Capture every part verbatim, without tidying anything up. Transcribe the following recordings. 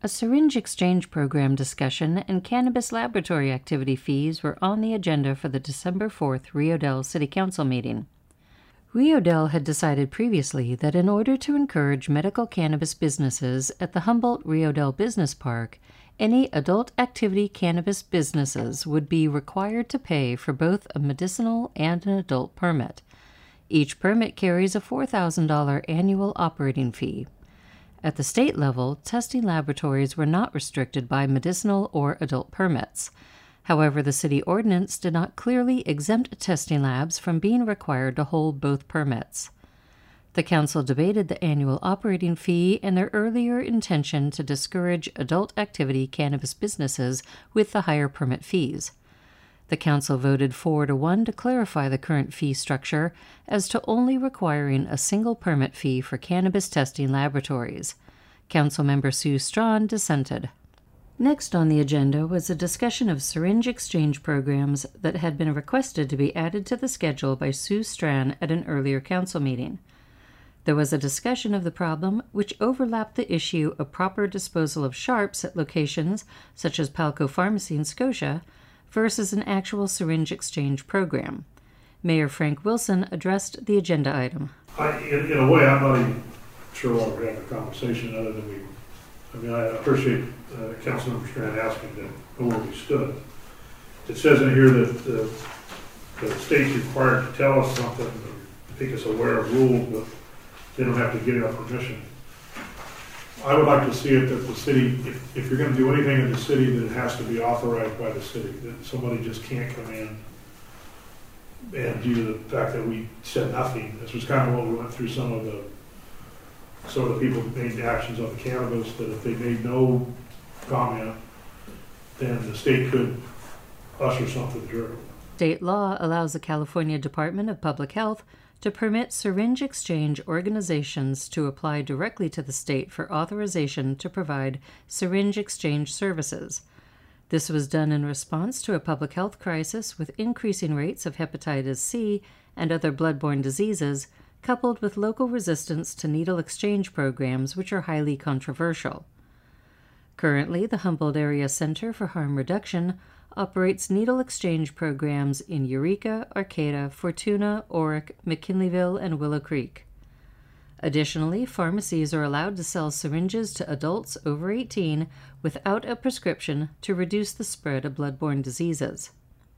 A syringe exchange program discussion and cannabis laboratory activity fees were on the agenda for the December fourth Rio Dell City Council meeting. Rio Dell had decided previously that in order to encourage medical cannabis businesses at the Humboldt Rio Dell Business Park, any adult activity cannabis businesses would be required to pay for both a medicinal and an adult permit. Each permit carries a four thousand dollars annual operating fee. At the state level, testing laboratories were not restricted by medicinal or adult permits. However, the city ordinance did not clearly exempt testing labs from being required to hold both permits. The council debated the annual operating fee and their earlier intention to discourage adult activity cannabis businesses with the higher permit fees. The council voted four to one to clarify the current fee structure as to only requiring a single permit fee for cannabis testing laboratories. Councilmember Sue Strawn dissented. Next on the agenda was a discussion of syringe exchange programs that had been requested to be added to the schedule by Sue Strawn at an earlier council meeting. There was a discussion of the problem which overlapped the issue of proper disposal of sharps at locations such as Palco Pharmacy in Scotia versus an actual syringe exchange program. Mayor Frank Wilson addressed the agenda item. I, in, in a way, I'm not even sure why we're having a conversation other than we, I mean, I appreciate uh, Councilmember Strand asking to know where we stood. It says in here that the, the state's required to tell us something, or make us aware of rules, but they don't have to get our permission. I would like to see it that the city, if, if you're going to do anything in the city, that it has to be authorized by the city, that somebody just can't come in. And due to the fact that we said nothing, this was kind of what we went through some of the, some of the people who made actions on the cannabis, that if they made no comment, then the state could usher something through. State law allows the California Department of Public Health to permit syringe exchange organizations to apply directly to the state for authorization to provide syringe exchange services. This was done in response to a public health crisis with increasing rates of hepatitis C and other bloodborne diseases, coupled with local resistance to needle exchange programs which are highly controversial. Currently, the Humboldt Area Center for Harm Reduction operates needle exchange programs in Eureka, Arcata, Fortuna, Oric, McKinleyville, and Willow Creek. Additionally, pharmacies are allowed to sell syringes to adults over eighteen without a prescription to reduce the spread of bloodborne diseases.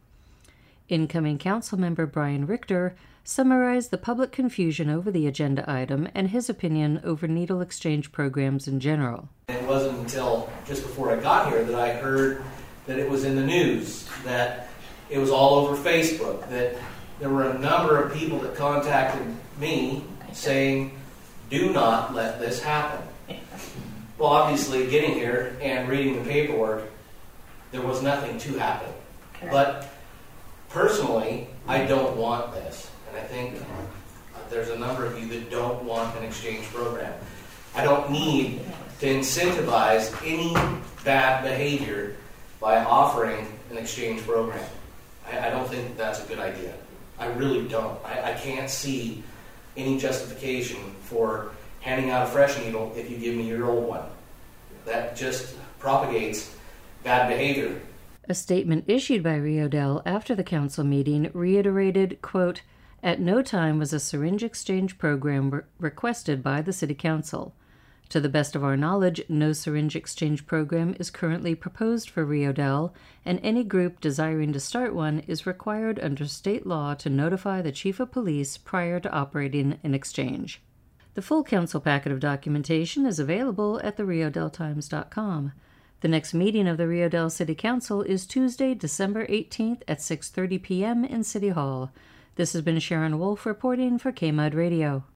Incoming Councilmember Brian Richter summarized the public confusion over the agenda item and his opinion over needle exchange programs in general. It wasn't until just before I got here that I heard that it was in the news, that it was all over Facebook, that there were a number of people that contacted me saying, do not let this happen. Well, obviously, getting here and reading the paperwork, there was nothing to happen. Okay. But personally, I don't want this. And I think there's a number of you that don't want an exchange program. I don't need to incentivize any bad behavior by offering an exchange program. I, I don't think that's a good idea. I really don't. I, I can't see any justification for handing out a fresh needle if you give me your old one. That just propagates bad behavior. A statement issued by Rio Dell after the council meeting reiterated, quote, "At no time was a syringe exchange program re- requested by the City Council. To the best of our knowledge, no syringe exchange program is currently proposed for Rio Dell, and any group desiring to start one is required under state law to notify the Chief of Police prior to operating an exchange." The full council packet of documentation is available at the rio dell times dot com. The next meeting of the Rio Dell City Council is Tuesday, December eighteenth at six thirty p.m. in City Hall. This has been Sharon Wolf reporting for K M U D Radio.